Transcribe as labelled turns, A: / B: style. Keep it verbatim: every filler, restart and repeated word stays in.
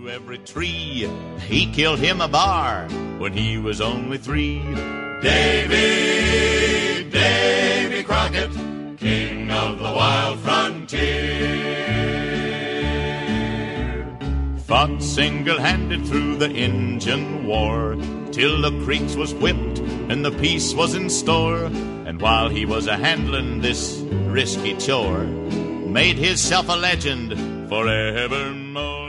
A: every tree. He killed him a bar when he was only three. Davy, Davy Crockett, king of the wild frontier, fought single-handed through the Injun war, till the Creeks was whipped and the peace was in store. And while he was a-handlin' this risky chore, made hisself a legend forevermore.